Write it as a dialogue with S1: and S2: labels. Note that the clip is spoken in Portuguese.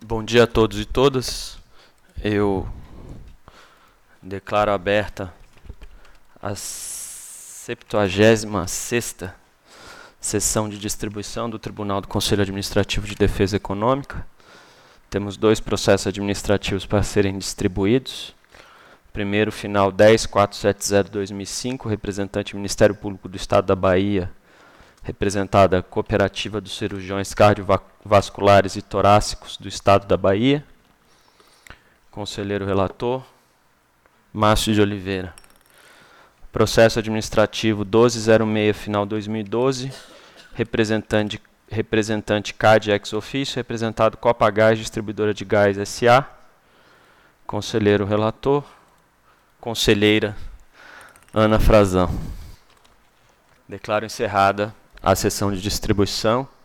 S1: Bom dia a todos e todas. Eu declaro aberta a 76ª sessão de distribuição do Tribunal do Conselho Administrativo de Defesa Econômica. Temos 2 processos administrativos para serem distribuídos. Primeiro, final 10.470/2005, representante Ministério Público do Estado da Bahia, representada Cooperativa dos Cirurgiões Cardiovasculares e Torácicos do Estado da Bahia. Conselheiro relator, Márcio de Oliveira. Processo administrativo 1206, final 2012, representante CAD ex officio, representado Copagás, Distribuidora de Gás S.A. Conselheiro relator, conselheira Ana Frazão. Declaro encerrada a sessão de distribuição.